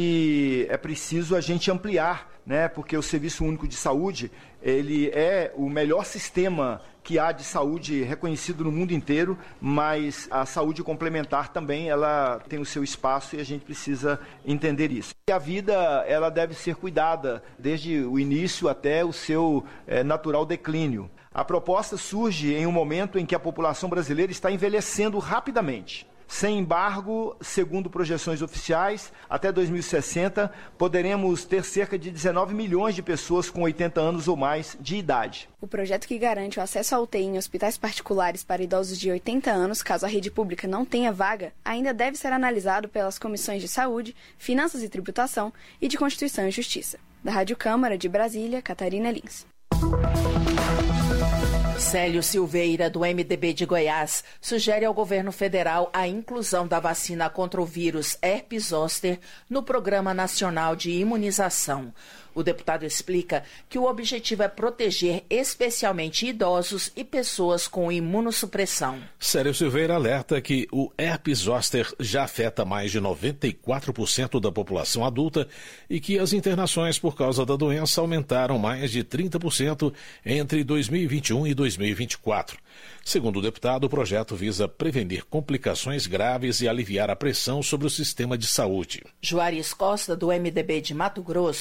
que é preciso a gente ampliar, porque o Serviço Único de Saúde, ele é o melhor sistema que há de saúde reconhecido no mundo inteiro, mas a saúde complementar também, ela tem o seu espaço e a gente precisa entender isso. E a vida, ela deve ser cuidada desde o início até o seu natural declínio. A proposta surge em um momento em que a população brasileira está envelhecendo rapidamente. Sem embargo, segundo projeções oficiais, até 2060 poderemos ter cerca de 19 milhões de pessoas com 80 anos ou mais de idade. O projeto que garante o acesso à UTI em hospitais particulares para idosos de 80 anos, caso a rede pública não tenha vaga, ainda deve ser analisado pelas comissões de Saúde, Finanças e Tributação e de Constituição e Justiça. Da Rádio Câmara de Brasília, Catarina Lins. Célio Silveira, do MDB de Goiás, sugere ao governo federal a inclusão da vacina contra o vírus herpes zoster no Programa Nacional de Imunização. O deputado explica que o objetivo é proteger especialmente idosos e pessoas com imunossupressão. Célio Silveira alerta que o herpes zoster já afeta mais de 94% da população adulta e que as internações por causa da doença aumentaram mais de 30% entre 2021 e 2024. Segundo o deputado, o projeto visa prevenir complicações graves e aliviar a pressão sobre o sistema de saúde. Juarez Costa, do MDB de Mato Grosso,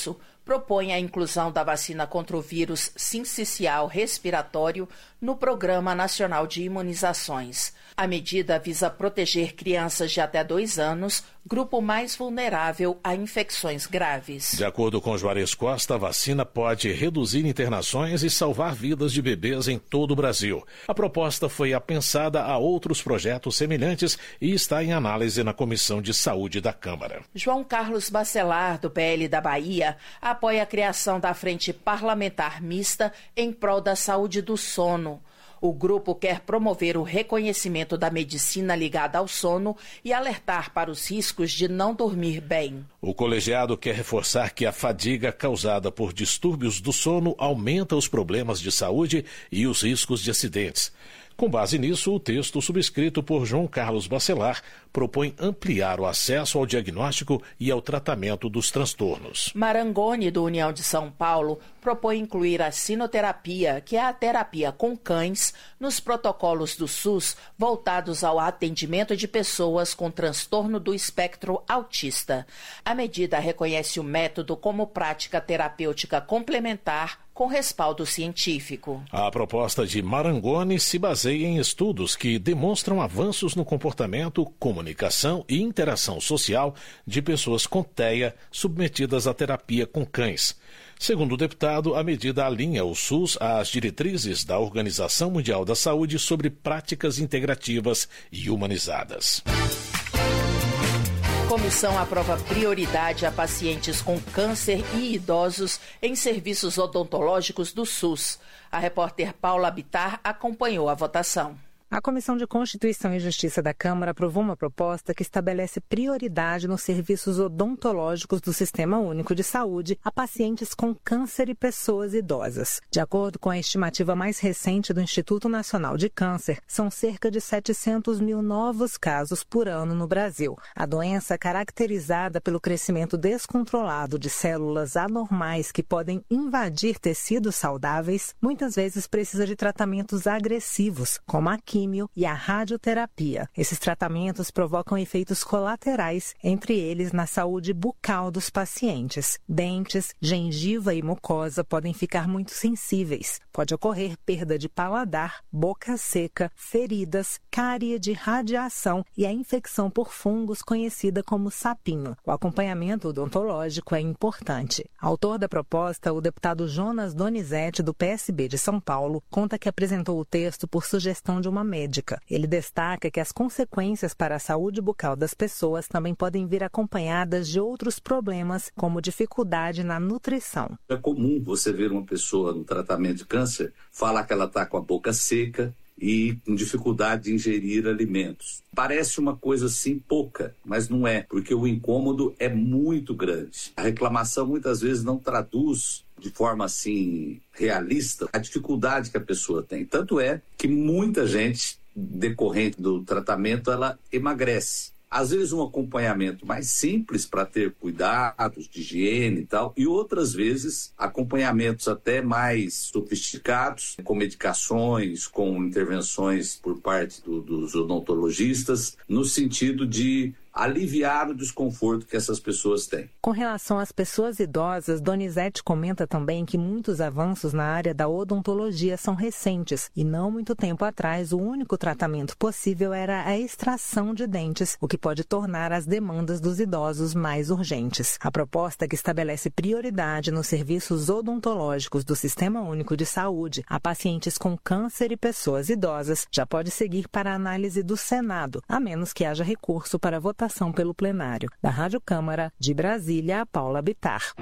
propõe a inclusão da vacina contra o vírus sincicial respiratório no Programa Nacional de Imunizações. A medida visa proteger crianças de até 2 anos, grupo mais vulnerável a infecções graves. De acordo com Juarez Costa, a vacina pode reduzir internações e salvar vidas de bebês em todo o Brasil. A proposta foi apensada a outros projetos semelhantes e está em análise na Comissão de Saúde da Câmara. João Carlos Bacelar, do PL da Bahia, apoia a criação da Frente Parlamentar Mista em prol da saúde do sono. O grupo quer promover o reconhecimento da medicina ligada ao sono e alertar para os riscos de não dormir bem. O colegiado quer reforçar que a fadiga causada por distúrbios do sono aumenta os problemas de saúde e os riscos de acidentes. Com base nisso, o texto subscrito por João Carlos Bacelar propõe ampliar o acesso ao diagnóstico e ao tratamento dos transtornos. Marangoni, do União de São Paulo, propõe incluir a sinoterapia, que é a terapia com cães, nos protocolos do SUS voltados ao atendimento de pessoas com transtorno do espectro autista. A medida reconhece o método como prática terapêutica complementar com respaldo científico. A proposta de Marangoni se baseia em estudos que demonstram avanços no comportamento, comunicação e interação social de pessoas com TEA submetidas à terapia com cães. Segundo o deputado, a medida alinha o SUS às diretrizes da Organização Mundial da Saúde sobre práticas integrativas e humanizadas. Comissão aprova prioridade a pacientes com câncer e idosos em serviços odontológicos do SUS. A repórter Paula Bittar acompanhou a votação. A Comissão de Constituição e Justiça da Câmara aprovou uma proposta que estabelece prioridade nos serviços odontológicos do Sistema Único de Saúde a pacientes com câncer e pessoas idosas. De acordo com a estimativa mais recente do Instituto Nacional de Câncer, são cerca de 700 mil novos casos por ano no Brasil. A doença, caracterizada pelo crescimento descontrolado de células anormais que podem invadir tecidos saudáveis, muitas vezes precisa de tratamentos agressivos, como a químio e a radioterapia. Esses tratamentos provocam efeitos colaterais, entre eles na saúde bucal dos pacientes. Dentes, gengiva e mucosa podem ficar muito sensíveis. Pode ocorrer perda de paladar, boca seca, feridas, cárie de radiação e a infecção por fungos conhecida como sapinho. O acompanhamento odontológico é importante. Autor da proposta, o deputado Jonas Donizete, do PSB de São Paulo, conta que apresentou o texto por sugestão de uma médica. Ele destaca que as consequências para a saúde bucal das pessoas também podem vir acompanhadas de outros problemas, como dificuldade na nutrição. É comum você ver uma pessoa no tratamento de câncer falar que ela está com a boca seca e com dificuldade de ingerir alimentos. Parece uma coisa assim pouca, mas não é, porque o incômodo é muito grande. A reclamação muitas vezes não traduz de forma assim realista a dificuldade que a pessoa tem. Tanto é que muita gente, decorrente do tratamento, ela emagrece. Às vezes um acompanhamento mais simples para ter cuidados de higiene e tal, e outras vezes acompanhamentos até mais sofisticados, com medicações, com intervenções por parte dos odontologistas, no sentido de aliviar o desconforto que essas pessoas têm. Com relação às pessoas idosas, Donizete comenta também que muitos avanços na área da odontologia são recentes e não muito tempo atrás o único tratamento possível era a extração de dentes, o que pode tornar as demandas dos idosos mais urgentes. A proposta que estabelece prioridade nos serviços odontológicos do Sistema Único de Saúde a pacientes com câncer e pessoas idosas já pode seguir para a análise do Senado, a menos que haja recurso para votação pelo plenário. Da Rádio Câmara, de Brasília, Paula Bittar.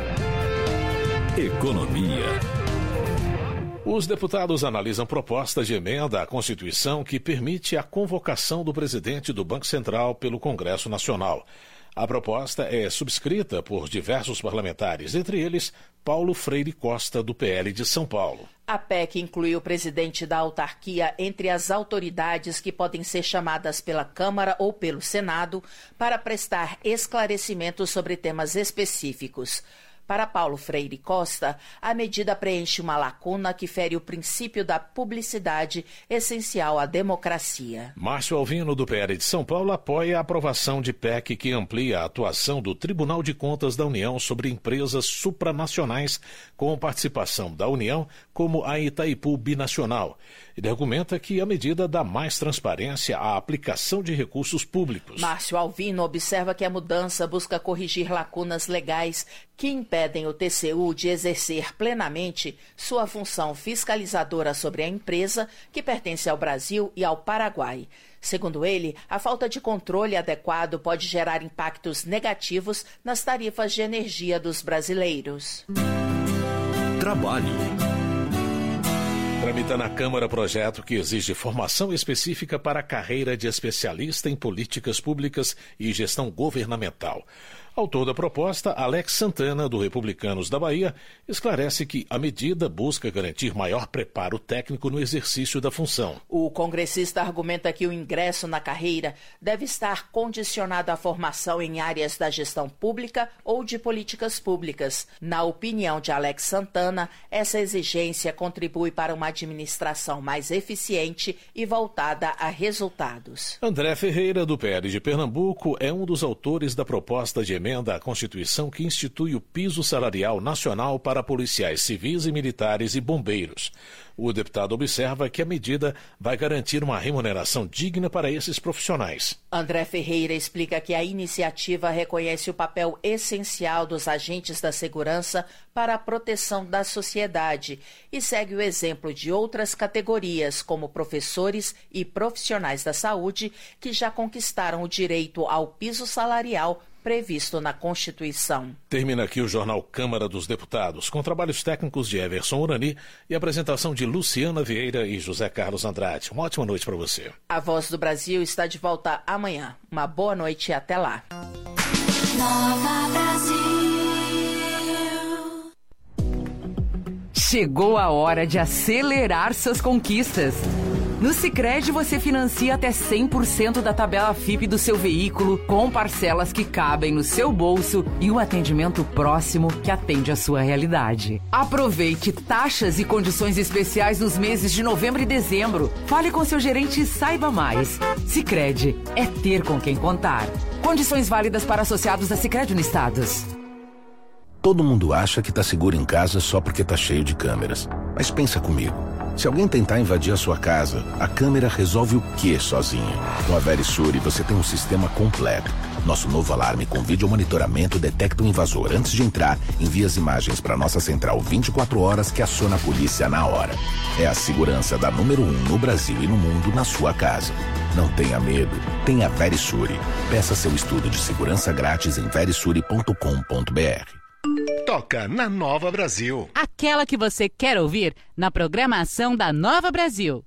Economia. Os deputados analisam proposta de emenda à Constituição que permite a convocação do presidente do Banco Central pelo Congresso Nacional. A proposta é subscrita por diversos parlamentares, entre eles Paulo Freire Costa, do PL de São Paulo. A PEC inclui o presidente da autarquia entre as autoridades que podem ser chamadas pela Câmara ou pelo Senado para prestar esclarecimentos sobre temas específicos. Para Paulo Freire Costa, a medida preenche uma lacuna que fere o princípio da publicidade essencial à democracia. Márcio Alvino, do PL de São Paulo, apoia a aprovação de PEC que amplia a atuação do Tribunal de Contas da União sobre empresas supranacionais com participação da União, como a Itaipu Binacional. Ele argumenta que a medida dá mais transparência à aplicação de recursos públicos. Márcio Alvino observa que a mudança busca corrigir lacunas legais que impedem o TCU de exercer plenamente sua função fiscalizadora sobre a empresa, que pertence ao Brasil e ao Paraguai. Segundo ele, a falta de controle adequado pode gerar impactos negativos nas tarifas de energia dos brasileiros. Trabalho. Tramita na Câmara projeto que exige formação específica para a carreira de especialista em políticas públicas e gestão governamental. Autor da proposta, Alex Santana, do Republicanos da Bahia, esclarece que a medida busca garantir maior preparo técnico no exercício da função. O congressista argumenta que o ingresso na carreira deve estar condicionado à formação em áreas da gestão pública ou de políticas públicas. Na opinião de Alex Santana, essa exigência contribui para uma administração mais eficiente e voltada a resultados. André Ferreira, do PL de Pernambuco, é um dos autores da proposta de emenda à Constituição que institui o piso salarial nacional para policiais civis e militares e bombeiros. O deputado observa que a medida vai garantir uma remuneração digna para esses profissionais. André Ferreira explica que a iniciativa reconhece o papel essencial dos agentes da segurança para a proteção da sociedade e segue o exemplo de outras categorias, como professores e profissionais da saúde, que já conquistaram o direito ao piso salarial previsto na Constituição. Termina aqui o Jornal Câmara dos Deputados, com trabalhos técnicos de Everson Urani e apresentação de Luciana Vieira e José Carlos Andrade. Uma ótima noite para você. A Voz do Brasil está de volta amanhã. Uma boa noite e até lá. Nova Brasil. Chegou a hora de acelerar suas conquistas. No Sicredi você financia até 100% da tabela FIPE do seu veículo, com parcelas que cabem no seu bolso e o atendimento próximo que atende à sua realidade. Aproveite taxas e condições especiais nos meses de novembro e dezembro. Fale com seu gerente e saiba mais. Sicredi é ter com quem contar. Condições válidas para associados da Sicredi Unistados. Todo mundo acha que tá seguro em casa só porque tá cheio de câmeras. Mas pensa comigo. Se alguém tentar invadir a sua casa, a câmera resolve o quê sozinha? Com a Verisure você tem um sistema completo. Nosso novo alarme com vídeo monitoramento detecta o invasor antes de entrar, envia as imagens para nossa central 24 horas que aciona a polícia na hora. É a segurança da número 1 no Brasil e no mundo na sua casa. Não tenha medo, tenha Verisure. Peça seu estudo de segurança grátis em verisure.com.br. Toca na Nova Brasil. Aquela que você quer ouvir na programação da Nova Brasil.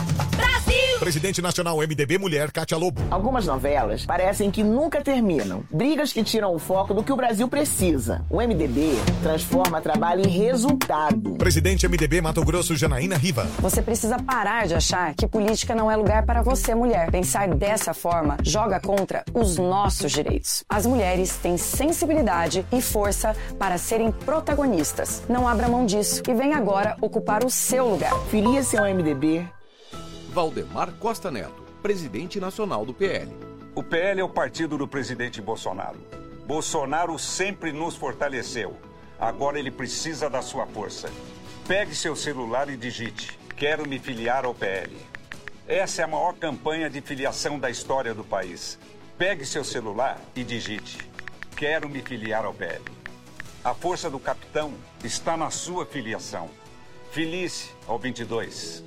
Presidente nacional MDB Mulher, Cátia Lobo. Algumas novelas parecem que nunca terminam. Brigas que tiram o foco do que o Brasil precisa. O MDB transforma trabalho em resultado. Presidente MDB Mato Grosso, Janaína Riva. Você precisa parar de achar que política não é lugar para você, mulher. Pensar dessa forma joga contra os nossos direitos. As mulheres têm sensibilidade e força para serem protagonistas. Não abra mão disso e venha agora ocupar o seu lugar. Filia-se ao MDB. Valdemar Costa Neto, presidente nacional do PL. O PL é o partido do presidente Bolsonaro. Bolsonaro sempre nos fortaleceu. Agora ele precisa da sua força. Pegue seu celular e digite: quero me filiar ao PL. Essa é a maior campanha de filiação da história do país. Pegue seu celular e digite: quero me filiar ao PL. A força do capitão está na sua filiação. Filie-se ao 22.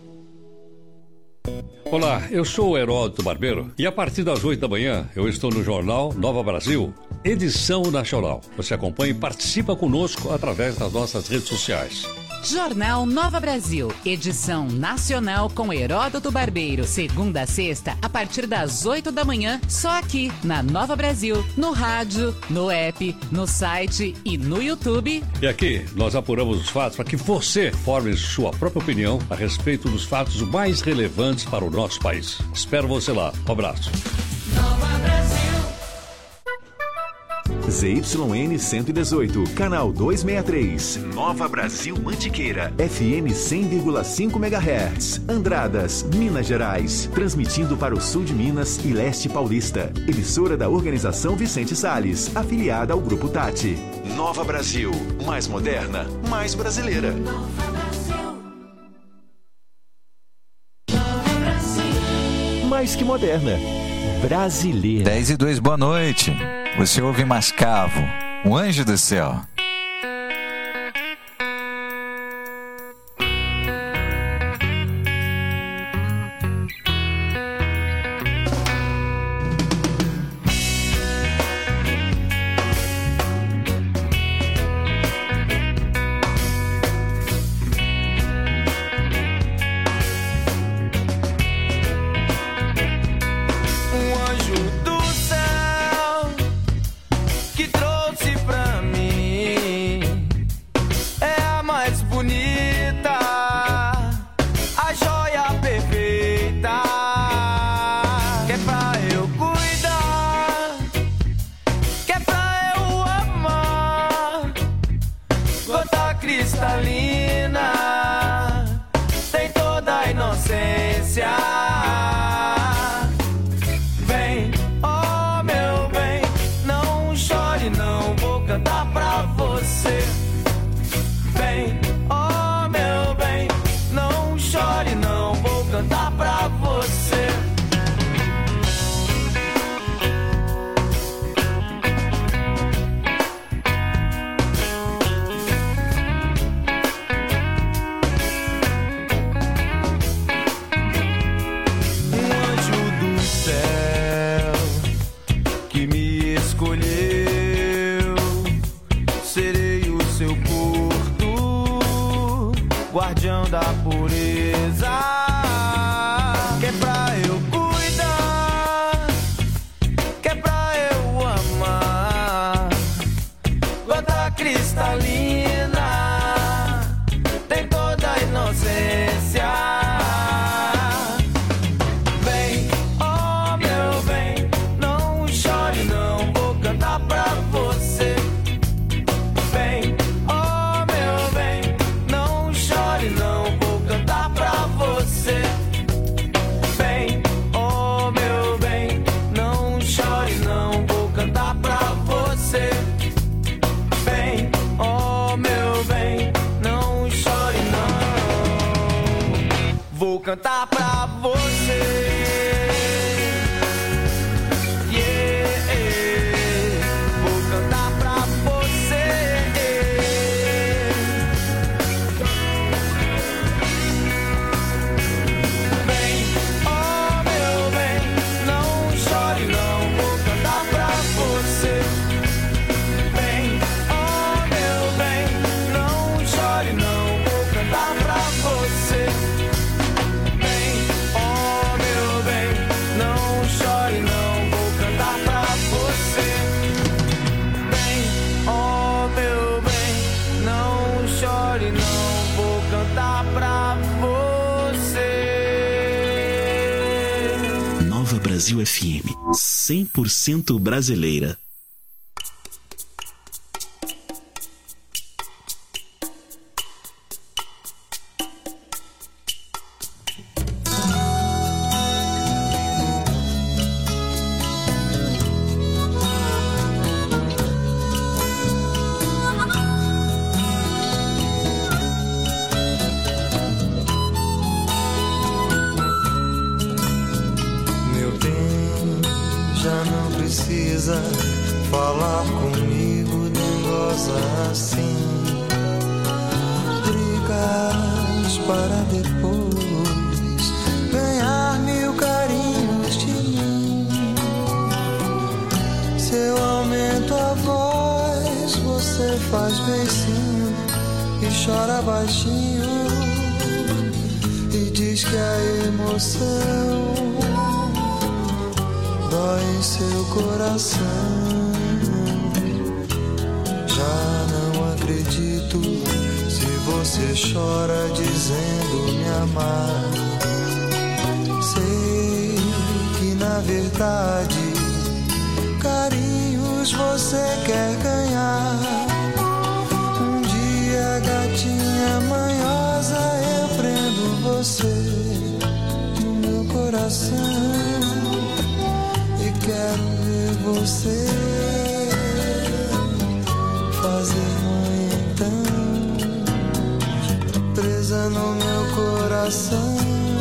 Olá, eu sou o Heródoto Barbeiro e a partir das 8 da manhã eu estou no Jornal Nova Brasil, edição nacional. Você acompanha e participa conosco através das nossas redes sociais. Jornal Nova Brasil, edição nacional com Heródoto Barbeiro, segunda a sexta, a partir das 8 da manhã, só aqui na Nova Brasil, no rádio, no app, no site e no YouTube. E aqui nós apuramos os fatos para que você forme sua própria opinião a respeito dos fatos mais relevantes para o nosso país. Espero você lá. Um abraço. Nova Brasil. ZYN 118, canal 263. Nova Brasil Mantiqueira, FM 100,5 MHz. Andradas, Minas Gerais. Transmitindo para o sul de Minas e leste paulista. Emissora da Organização Vicente Salles, afiliada ao Grupo Tati. Nova Brasil, mais moderna, mais brasileira. Mais que moderna, brasileira. 10:02, boa noite. Você ouve Mascavo, o anjo do céu. Cantar pra você. Vou cantar pra você. Vem, oh meu bem, não chore não. Vou cantar pra você. Vem, oh meu bem, não chore não. Vou cantar pra você. Nova Brasil FM, 100% brasileira. Falar comigo não goza assim. Brigas para depois ganhar mil carinhos de mim. Se eu aumento a voz, você faz beicinho e chora baixinho e diz que a emoção dói em seu coração. Já não acredito se você chora dizendo me amar. Sei que na verdade carinho amigos você quer ganhar. Um dia, gatinha manhosa, eu prendo você no meu coração e quero ver você fazer mãe então, presa no meu coração.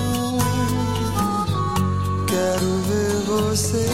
Quero ver você.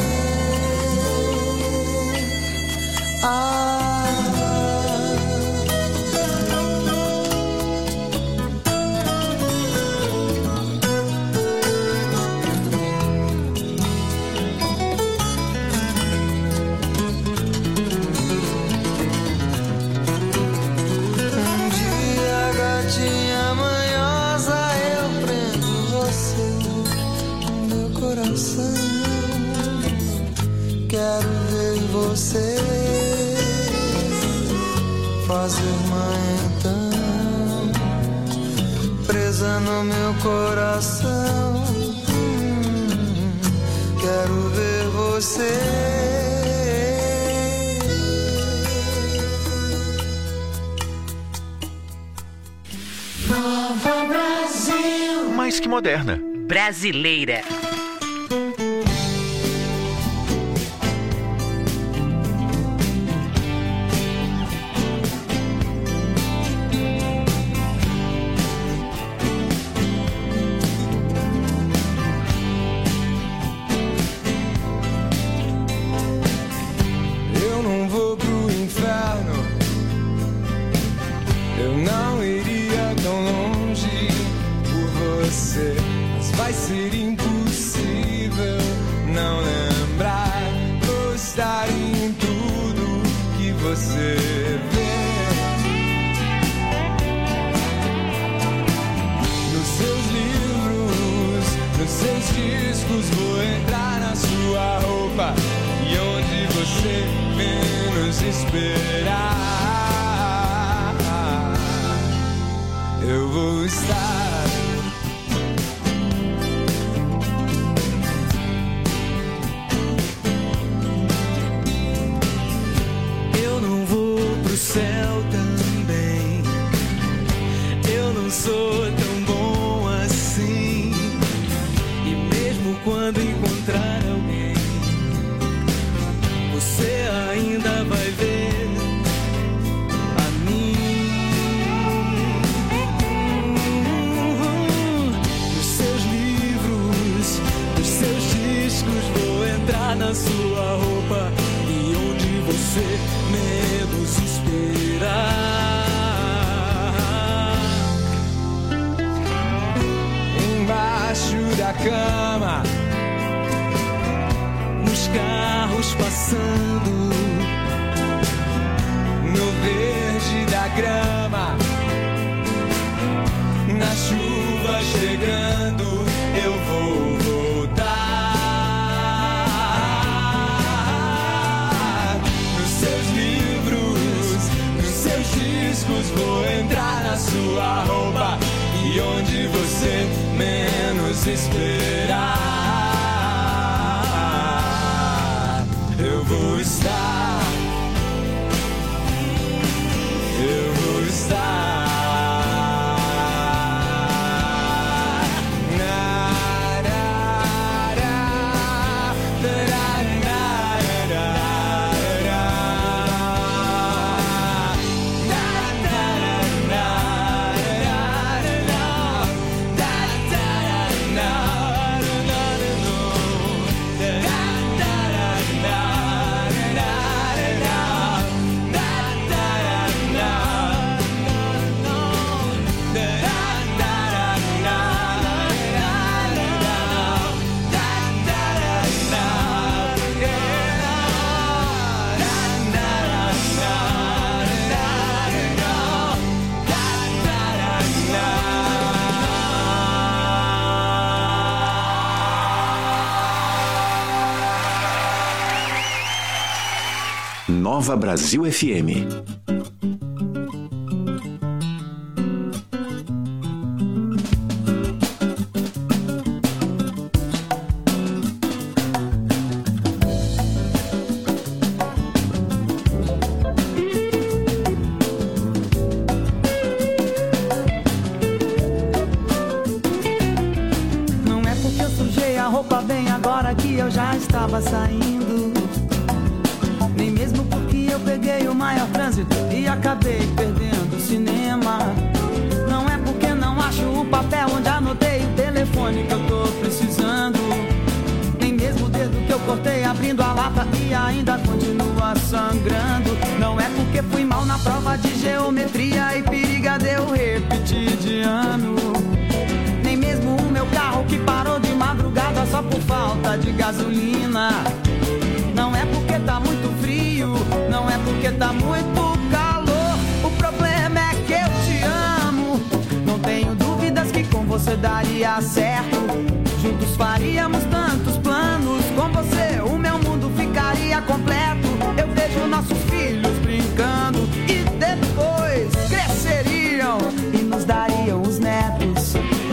Quero ver você fazer mãe então, presa no meu coração. Quero ver você. Nova Brasil. Mais que moderna. Brasileira. Vai ser impossível não lembrar, gostar em tudo que você vê. Nos seus livros, nos seus discos, vou entrar na sua roupa e onde você menos esperar, eu vou estar. Céu também, eu não sou tão bom assim, e mesmo quando encontrar alguém, você ainda vai ver a mim. Nos seus livros, nos seus discos, vou entrar na sua roupa e onde você menos embaixo da cama, nos carros passando, no verde da grama, na chuva chegando, eu vou voltar. Nos seus livros, nos seus discos, vou entrar na sua roupa e onde você menos esperar, eu vou estar, eu vou estar. Nova Brasil FM. peguei o maior trânsito e acabei perdendo o cinema. Não é porque não acho o papel onde anotei o telefone que eu tô precisando. Nem mesmo o dedo que eu cortei abrindo a lata e ainda continua sangrando. Não é porque fui mal na prova de geometria e periga deu repetir de ano. Nem mesmo o meu carro que parou de madrugada só por falta de gasolina. Não é porque tá muito frio, não é porque tá muito calor. O problema é que eu te amo. Não tenho dúvidas que com você daria certo. Juntos faríamos tantos planos. Com você o meu mundo ficaria completo. Eu vejo nossos filhos brincando e depois cresceriam e nos dariam os netos.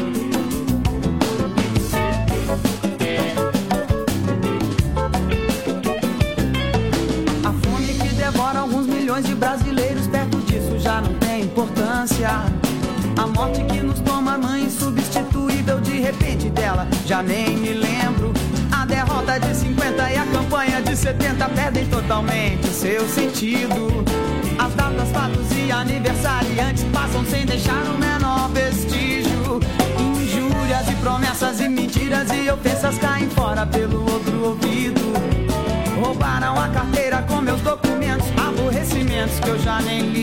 A fome que devora alguns milhões de brasileiros, perto disso já não tem importância. A morte que nos toma, mãe insubstituível, de repente dela já nem me lembro. A derrota de 50 e a campanha de 70 perdem totalmente o seu sentido. As datas, fatos e aniversariantes passam sem deixar o menor vestígio. Injúrias e promessas e mentiras e ofensas caem fora pelo outro ouvido. Roubaram a carteira com meus documentos, aborrecimentos que eu já nem